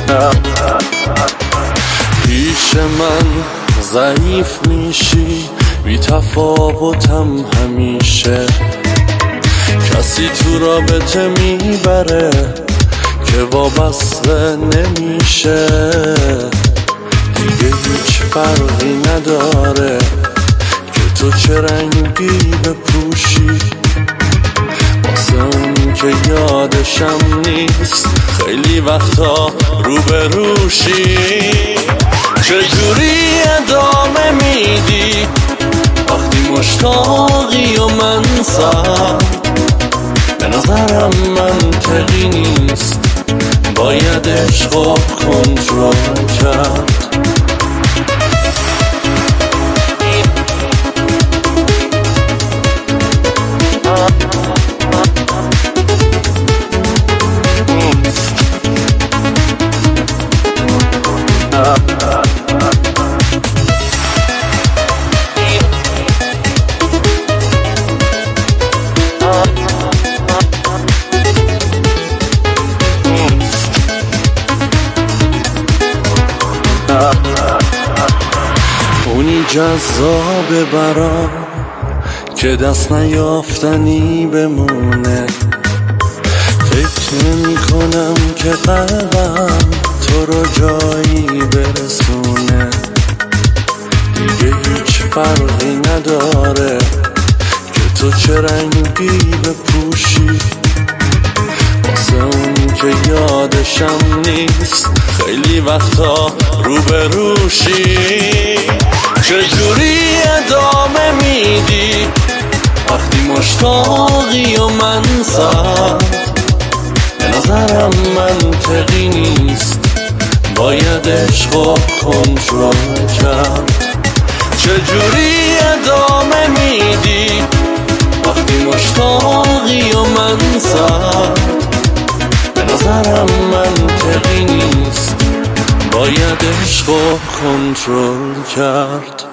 پیش من ضعیف میشی، بی تفاوتم همیشه. کسی تو رابطه میبره که وابسته نمیشه. دیگه هیچ فرقی نداره که تو چه رنگی بپوشی. واسه اون که یادشم نیست خیلی وقتا روبروشی. چجوری ادامه میدی وقتی مشتاقی و من سر؟ به نظرم منطقی نیست، باید عشقو کنترل کرد. اونی جذابه برام که دست نیافتنی بمونه. فکر نمی کنم که قلبم تو رو جایی برسونه. دیگه هیچ فرقی نداره که تو چه رنگی بپوشی. واسه اون که یادشم نیست خیلی وقتا روبروشی. چجوری ادامه میدی وقتی مشتاقی و من سرد؟ به نظرم منطقی نیست، باید عشقو کنترل کرد. چجوری ادامه میدی وقتی مشتاقی و من سرد؟ به نظرم منطقی نیست، باید عشقو کنترل کرد.